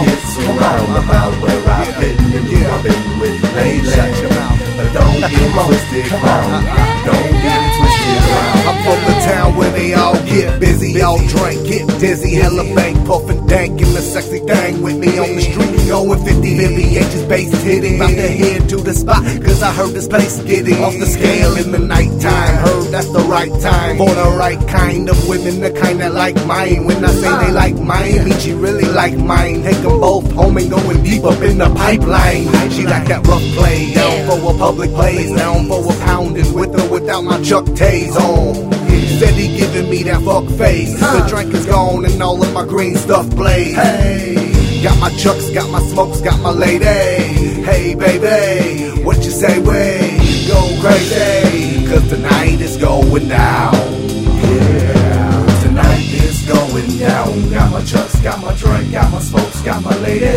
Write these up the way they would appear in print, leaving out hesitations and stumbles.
hits around about where I've been and who I've been with lately. But don't get twisted, clown. Don't get twisted around. I'm from the town where they all get busy, all drink, get dizzy, hella bank, puffin' dank, and the sexy thing with me on the street, going 50 VVH's bass hitting, about to head to the spot, cause I heard this place getting off the scale in the nighttime, heard that's the right time, for the right kind of women, the kind that like mine, when I say they like mine, mean she really like mine, take them both home and going deep up in the pipeline, she like that rough play, down for a public place, down for a pounding, with or without my Chuck Tays on. Steady giving me that fuck face. The drink is gone and all of my green stuff blaze. Hey, got my chucks, got my smokes, got my lady. Hey baby, what you say? Way go crazy, cause tonight is going down. Yeah, tonight is going down. Got my chucks, got my drink, got my smokes, got my lady.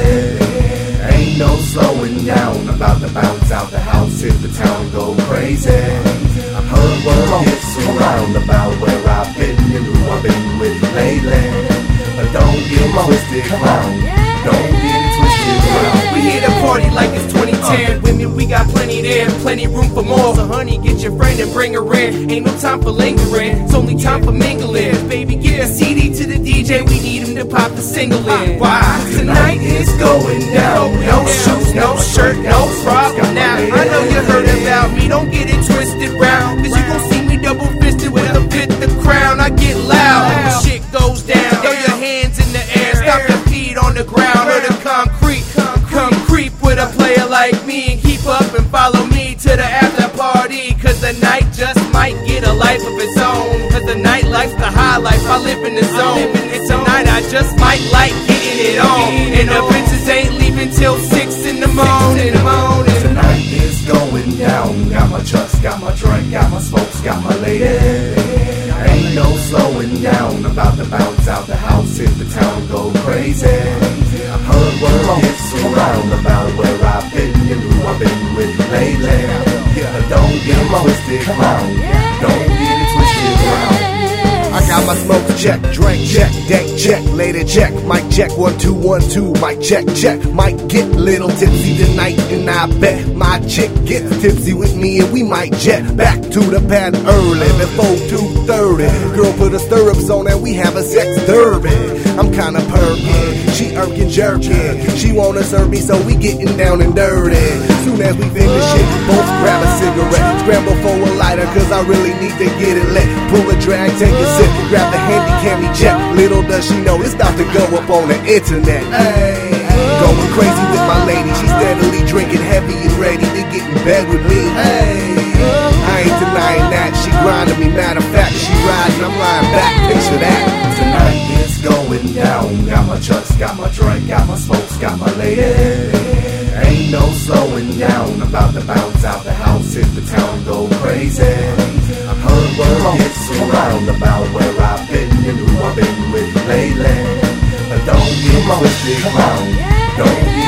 Ain't no slowing down, about to bounce out the house, hit the town, go crazy. I've heard word hits around about where I've been and who I've been with lately. But don't get twisted, clown. Don't get twisted around. We here to party like it's 2010. Women, we got plenty there, plenty room for more. So honey, get your friend and bring her in. Ain't no time for lingering, it's only time for mingling. Baby, get a CD to the DJ, we need him to pop the single in. Why? Tonight is going down. No shoes, no shirt, no problem. Now, I know you heard about me, don't get it twisted round. Cause you gon' see me double fisted with a fit the crown. I get loud, when shit goes down. Throw your hands in the air, stop your feet on the ground or the concrete. Come creep with a player like me and keep up and follow me to the after party. Cause the night just might get a life of its own. Cause the nightlife's the high life, I live in the zone. And tonight I just might like getting it on. And the bitches ain't leaving till 6 in the morning. Tonight is going down. Got my chucks, got my drink, got my smokes, got my lady. Ain't no slowing down, about to bounce out the house, hit the town, go crazy. I've heard word hits around about where I've been and who I've been with lately. But don't get twisted, clown. Don't get twisted around. I got my smoke check, drink check, deck check, lady check, mic check, 1 2 1 2, mic check check, might get little tipsy tonight, and I bet my chick gets tipsy with me, and we might jet back to the pad early before 2:30. Girl put her stirrups on and we have a sex derby. I'm kinda perky, she irking jerky, she wanna serve me so we getting down and dirty. Soon as we finish it, both grab a cigarette, scramble for a lighter cause I really need to get it lit. Pull a drag, take a sip, grab the handy cami check. Little does she know it's about to go up on the internet. Ay, going crazy with my lady, she's steadily drinking heavy and ready to get in bed with me. Ay, I ain't denying that, she grinding me, matter of fact, she riding, I'm lying back, picture that. Tonight is going down. Got my chucks, got my drink, got my smokes, got my lady. Ain't no slowing down, about to bounce out the house, hit the town, go crazy. I've heard word hits around about where I've been and who I've been with lately. But don't get twisted, clown. Don't get